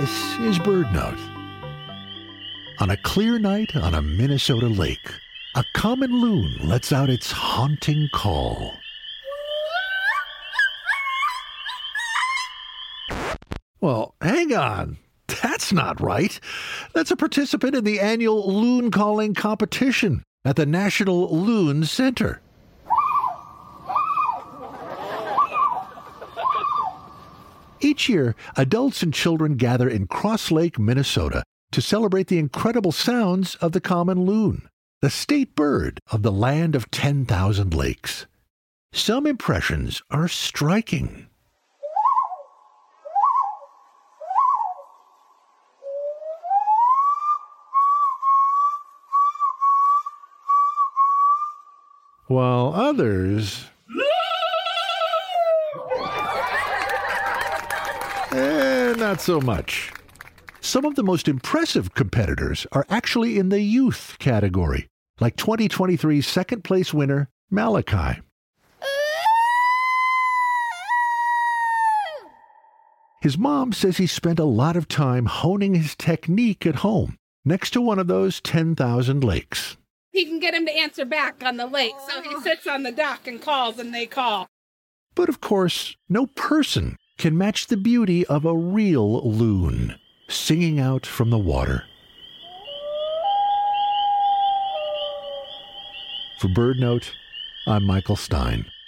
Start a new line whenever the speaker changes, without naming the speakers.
This is BirdNote. On a clear night on a Minnesota lake, a common loon lets out its haunting call. Well, hang on. That's not right. That's a participant in the annual loon calling competition at the National Loon Center. Each year, adults and children gather in Cross Lake, Minnesota, to celebrate the incredible sounds of the common loon, the state bird of the land of 10,000 lakes. Some impressions are striking. While others... not so much. Some of the most impressive competitors are actually in the youth category, like 2023 second-place winner Malachi. His mom says he spent a lot of time honing his technique at home, next to one of those 10,000 lakes.
He can get him to answer back on the lake, so he sits on the dock and calls, and they call.
But of course, no person can match the beauty of a real loon singing out from the water. For BirdNote, I'm Michael Stein.